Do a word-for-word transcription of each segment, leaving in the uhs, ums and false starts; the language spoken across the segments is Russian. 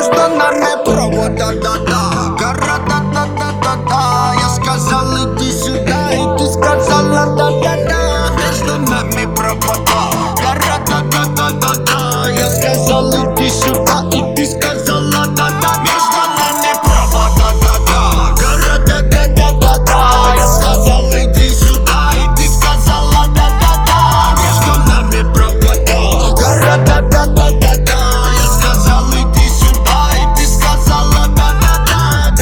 между нами провода, да-да. Города, да-да-да-да. Я сказал иди сюда, и ты сказала да-да-да. Между нами провода. Города, да-да-да-да. Я сказал иди сюда, и ты сказала да-да. Между нами провода, да-да. Города, да-да-да-да. Я сказал иди сюда, и ты сказала да-да-да. Между нами провода. Города, да-да-да-да. Я сказал иди сюда, и ты сказала да-да-да.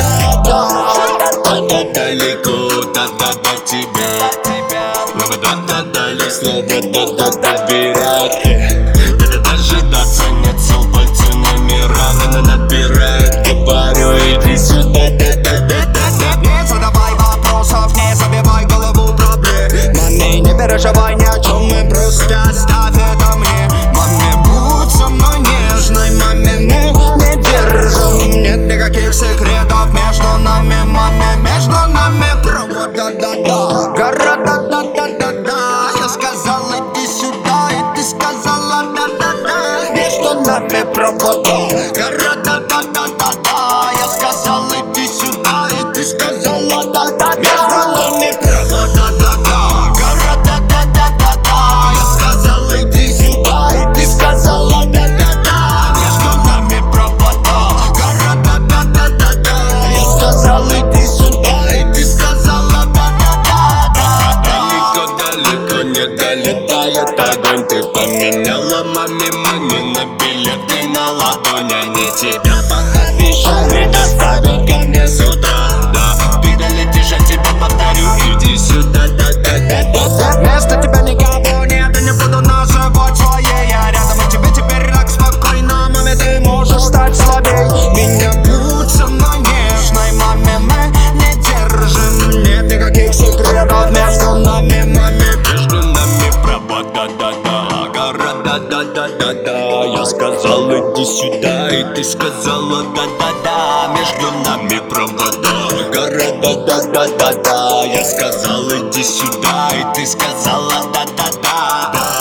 Да-да. Далеко, да-да до тебя. Но мы да-да дали слово да-да добирать. Да-да дожидаться нет сил, пальцы номера на набирают. Говорю иди сюда, да-да-да-да-да. Не задавай вопросов, не забивай голову проблемами. Не переживай ни о чем, мы просто оставь это мне. Маме, будь со мной нежной, маме, мы не держим. Нет никаких секретов между нами, маме, между нами провода, да-да. Города, да-да-да-да. Я сказал иди сюда, и ты сказала да-да-да. Между нами провода. Города, да-да-да-да. Я сказал иди сюда, и ты сказала да-да-да. Между нами провода, да-да. Города, да-да-да-да. Я сказал иди сюда, и ты сказала да-да-да. Между нами провода. Города, да-да-да-да. Я сказал иди сюда, и ты сказала да-да-да. Далеко-далеко не долетает огонь. Ты поменяла маме маме на билеты на ладонь. Они тебя пообещали доставить ко мне с утра. Да, ты долетишь, я тебе повторю. Иди сюда, да-да-да-да. Вместо тебя никого нет, и не буду называть своей. Я рядом, и тебе теперь так спокойно. Маме, ты можешь стать слабей. Меня будь со мной нежной, маме, мы не держим. Нет никаких секретов между нами, маме. Между нами провода, да-да. Города, да-да-да-да. Я сказал иди сюда, и ты сказала да-да-да. Между нами провода. Города, да-да-да-да. Я сказал иди сюда, и ты сказала да-да-да.